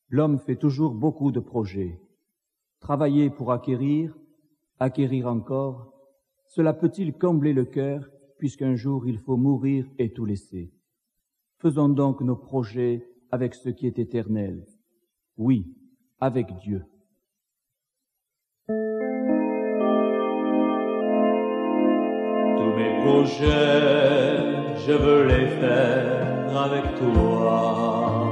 L'homme fait toujours beaucoup de projets. Travailler pour acquérir, acquérir encore, cela peut-il combler le cœur, puisqu'un jour il faut mourir et tout laisser? Faisons donc nos projets avec ce qui est éternel. Oui, avec Dieu. Tous mes projets, je veux les faire avec toi.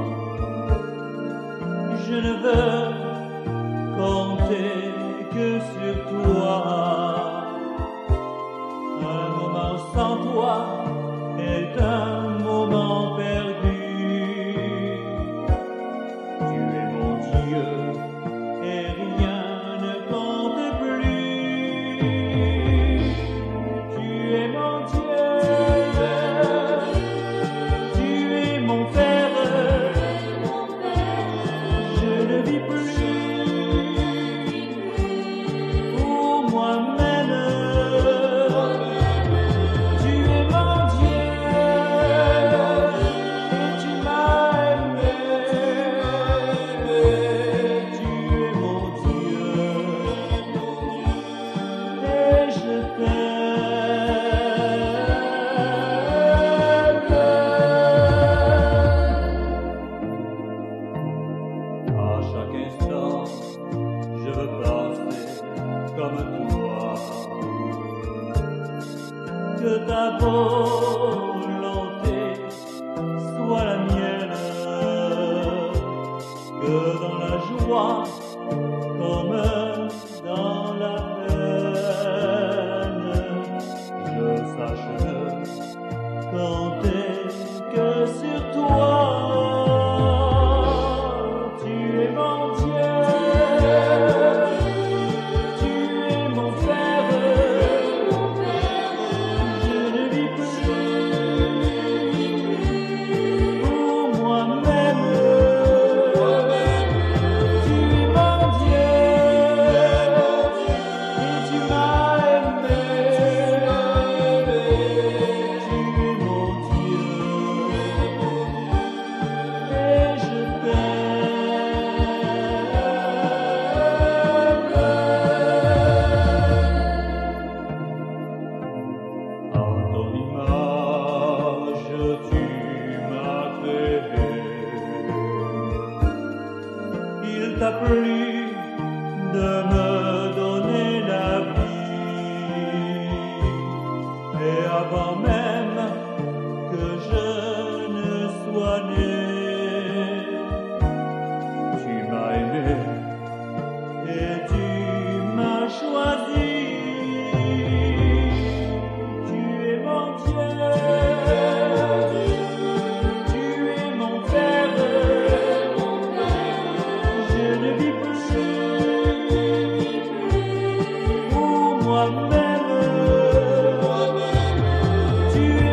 Je ne veux compter que sur toi. Un moment sans toi est un moment perdu. Tu es mon Dieu et rien ne compte plus. Tu es mon Dieu, tu es mon Père. Je ne vis plus pour moi-même. Tu es mon Dieu et tu m'as aimé. Tu es mon Dieu et je t'aime. À chaque instant, je veux penser comme toi. Que ta volonté soit la mienne. Que dans la joie, comme dans la peine, je sache ne compter que sur toi. Tu es mon Dieu, tu es mon Père. Je ne vis plus pour moi-même. Tu es mon Dieu et tu m'as aimé. Tu es mon Dieu et je t'aime. En ton image, tu m'as créé. Il t'a plu de me donner la vie. Et avant même que je ne sois né, tu m'as aimé et tu m'as choisi. Tu es mon Dieu, tu es mon Père. Je ne vis plus pour moi-même. Tu es